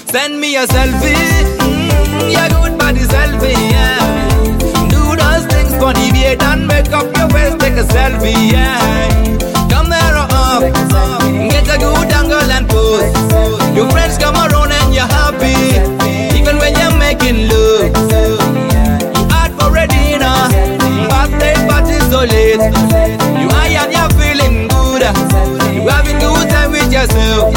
Send me a selfie, your good body selfie, yeah. Do those things for the beard and make up your face, take a selfie, yeah. Come here up, get a good angle and pose. Your friends come around and you're happy, even when you're making love. You ask for a dinner, birthday party so late. You high and you're feeling good, you having good time with yourself.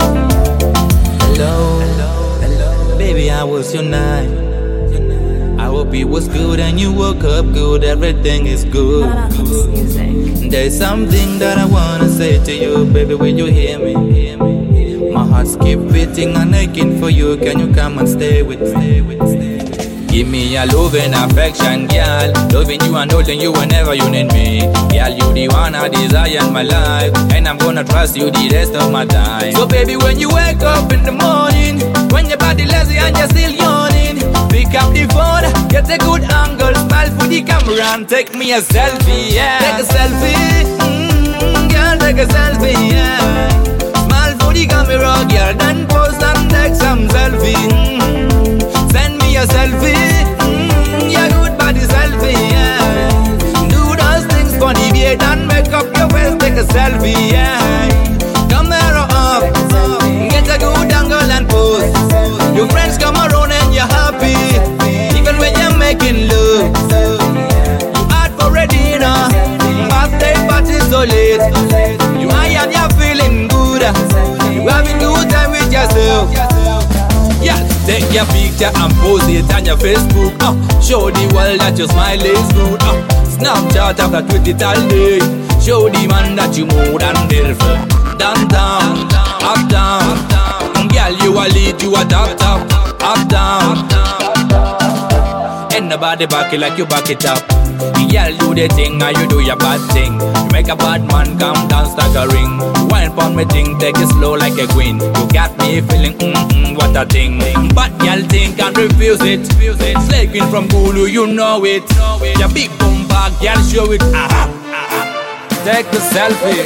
Hello, baby, how was your night? I hope it was good and you woke up good, everything is good. There's something that I wanna say to you, baby, when you hear me. My heart keep beating and aching for you, can you come and stay with me? Give me a love and affection, girl. Loving you and holding you whenever you need me. Girl, you the one I desire in my life, and I'm gonna trust you the rest of my time. So baby, when you wake up in the morning, when your body lazy and you're still yawning, pick up the phone, get a good angle, smile for the camera and take me a selfie, yeah. Take a selfie, girl, take a selfie, yeah. Smile for the camera, girl, then pose and take some selfie. Send me a selfie, your good body selfie, yeah. Do those things for the beard and make up your face, take a selfie, yeah. Come here up, get a good angle and pose. Your friends come around and you're happy, even when you're making love. You ask for a dinner, birthday party so late. You high and you're feeling good, you having good time with yourself. Yeah, take your picture and post it on your Facebook. Show the world that your smile is good. Snapchat after tweet it all day. Show the man that you more than beautiful. Downtown, uptown. Girl, you a lead, you a top. Uptown. Ain't nobody back it like you back it up. Girl, do the thing and you do your bad thing. You make a bad man come down staggering. Wine pon me thing, take it slow like a queen. You got me feeling what a thing. But girl think and refuse it. Slay queen from Gulu, you know it. Your big boom bag, girl show it. Take the selfie.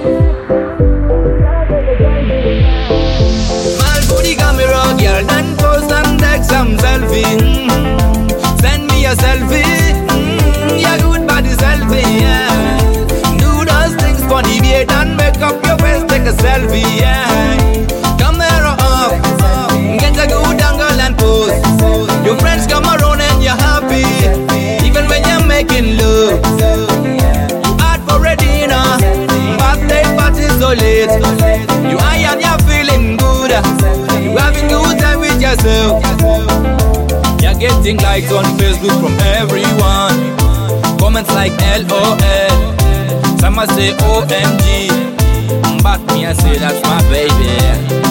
Smile for the camera, girl, then pose and take some selfie. Send me a selfie, your good body selfie, yeah. Do those things for the beard and make up your face, take a selfie, yeah. Come here up, get a good angle and pose. Your friends come around and you're happy, even when you're making love. You ask for a dinner, birthday party so late. You high and you're feeling good, you having good time with yourself. You're getting likes on Facebook from everyone. Comments like LOL. Some say OMG, but me I say that's my baby.